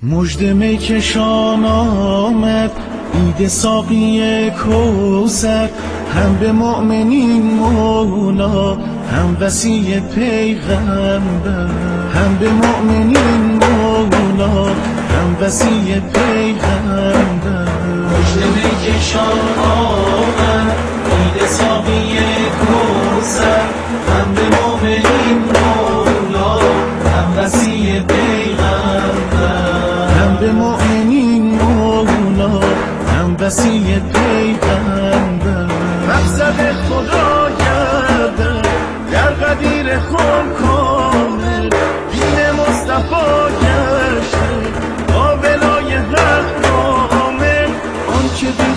مژده میکشان آمد عید ساقی کوثر، هم به مؤمنین مولا هم وصی پیغمبر. هم به مؤمنین مولا هم وصی پیغمبر. مژده میکشان آمد عید ساقی کوثر، هم به مؤمنین مولا هم وصی پیغمبر. هم به مؤمنین مولا هم وصی پیغمبر. مقصد خدا گردن در قدیر خون کامل، دین مصطفی گشته با ولای حق کامل. آن که بی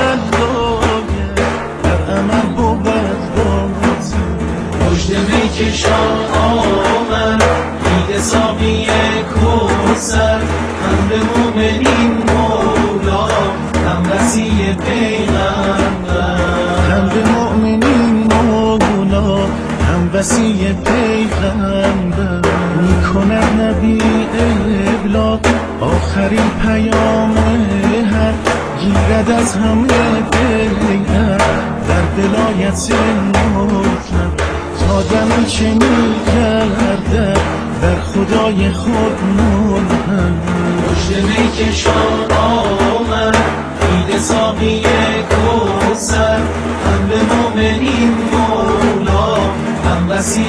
تولایه در عمل بود بازی. مژده میکشان آمد عید ساقی کوثر، هم به مؤمنین مولا هم وصی پیغمبر. هم به مؤمنین مولا هم وصی پیغمبر. میکند نبی ابلاغ آخرین پیام حق، گیرد از همه بیعت در ولایت مطلق. تا دمی چه میگردد بر خدای خود ملهم. مژده میکشان آمد عید ساقی کوثر، هم به مؤمنین مولا هم وصی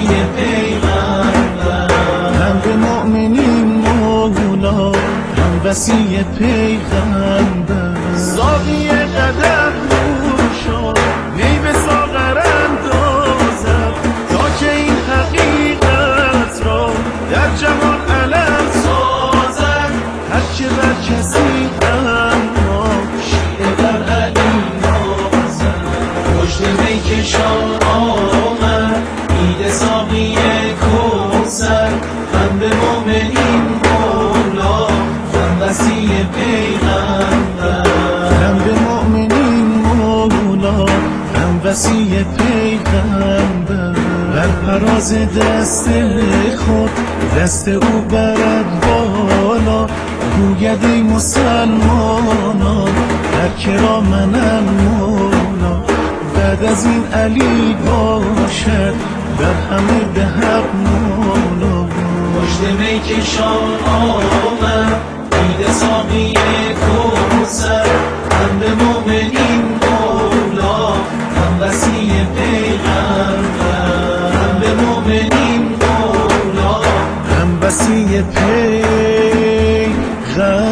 پیغمبر. هم به مؤمنین مولا هم وصی پیغمبر. ساقی قدح نور شد می به ساغر اندازد، تا که این حقیقت را در جهان علم سازد. هر که بر کسی اما شیعه بر علی نازد. مژده میکشان آمد عید ساقی کوثر، هم به مؤمنین مولا هم وصی پیغمبر. هم به مؤمنین مولا هم وصی پیغمبر. بر فراز دست خود دست او برد بالا، گوید ای مسلمانان در کرا منم مولا. بعد از این علی باشد در همه به حق مولا. مژده میکشان آمد عید ساقی کوثر، هم به مؤمنین مولا هم وصی پیغمبر. هم به مؤمنین مولا هم وصی پیغمبر.